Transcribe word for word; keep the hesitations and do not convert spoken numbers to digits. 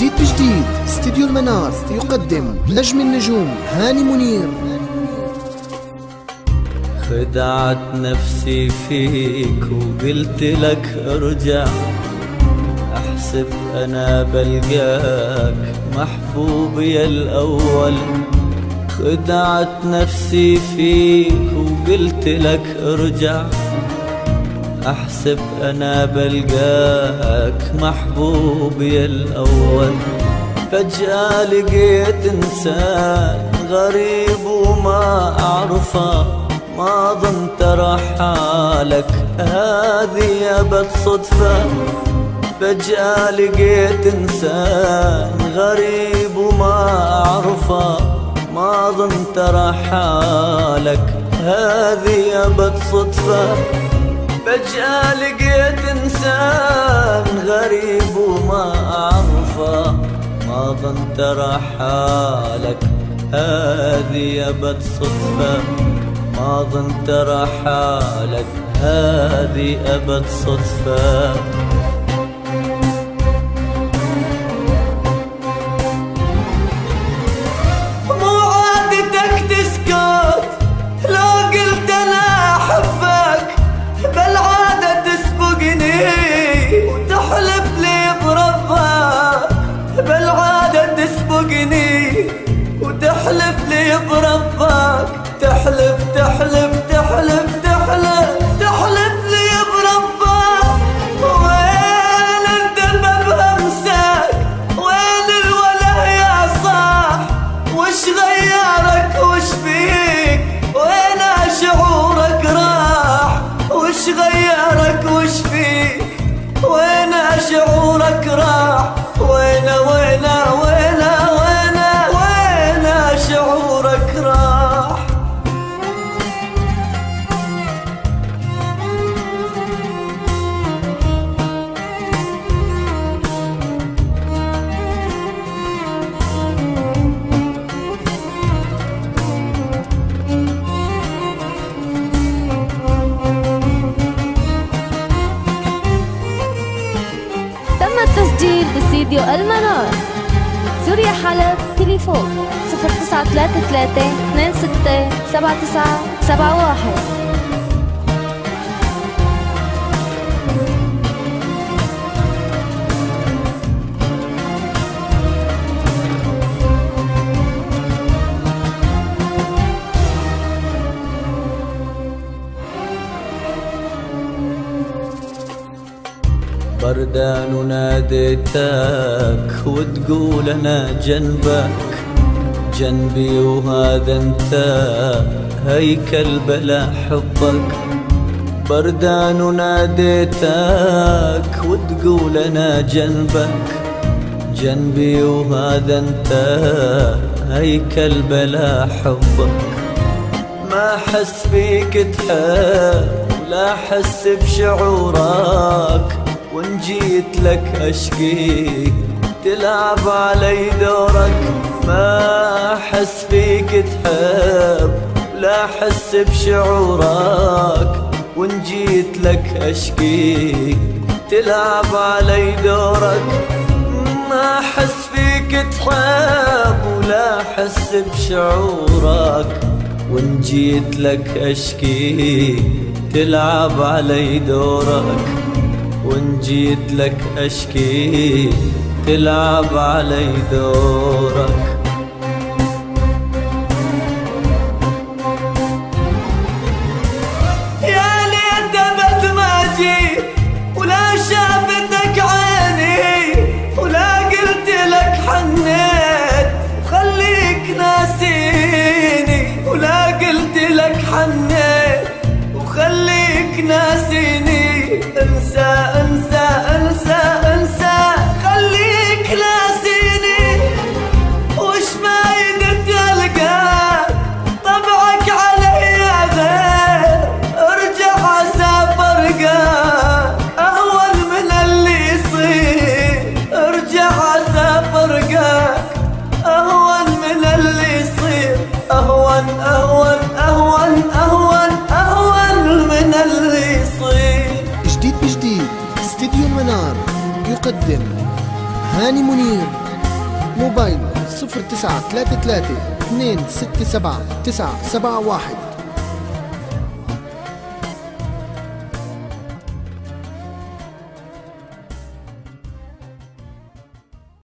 جديد بجديد استديو المنار يقدم نجم النجوم هاني منير. خدعت نفسي فيك وقلت لك ارجع، احسب انا بلقاك محبوبي الاول. خدعت نفسي فيك وقلت لك ارجع، احسب انا بلقاك محبوبي الاول. فجأة لقيت انسان غريب وما اعرفه، ما ظنت راح حالك هذه ابد صدفة. فجأة لقيت انسان غريب وما اعرفه، ما ظنت راح حالك هذه ابد صدفة. فجأة لقيت انسان غريب وما اعرفه، ما ظنت راح حالك هذه ابد صدفة. ما ظنت راح حالك هذه ابد صدفة. مو عادتك تسكت لو قلت انا احبك، بالعادة تسبقني وتحلف لي بربك. بالعادة تسبقني وتحلف لي بربك، تحلف تحلف تحلف تحلف تحلف لي بربك. وين انت بمسك، وين الوله يا صاح، وش غيرك وش فيك، وين شعورك راح، وش غيرك وش فيك، وين شعورك راح، وين وين وين وين وين شعورك راح. تم التسجيل باستديو المنار. سوريا حلب. تليفون صفر تسعة ثلاثة ثلاثة اثنين ستة سبعة تسعة سبعة واحد. بردان وناديتك وتقول انا جنبك، جنبي وهذا انت هيكل بلا حبك. بردان وناديتك وتقول انا جنبك، جنبي وهذا انت هيكل بلا حبك. ما احس فيك تحب ولا احس بشعورك، وان جيت لك اشكي تلعب علي دورك. ما احس فيك تحب ولا احس بشعورك، وان جيت لك اشكي تلعب علي دورك. ما احس فيك تحب ولا احس بشعورك، وان جيت لك اشكي تلعب علي دورك. وان جيت لك اشكي تلعب علي دورك. يا ليت ابد ما جيت ولا شافتك عيني، ولا قلت لك حنيت وخليك ناسيني، ولا قلت لك حنيت وخليك ناسيني. انسى انسى انسى انسى خليك ناسيني. وش ما قدرت القاك طبعك علي غير، ارجع اسافر قاك اهون من اللي يصير. ارجع اسافر قاك اهون من اللي يصير. اهون اهون اهون اهون اهون من اللي يصير. جديد بجديد استديو المنار يقدم هاني منير. موبايل صفر تسعة ثلاثة ثلاثة اثنين ستة سبعة تسعة سبعة واحد.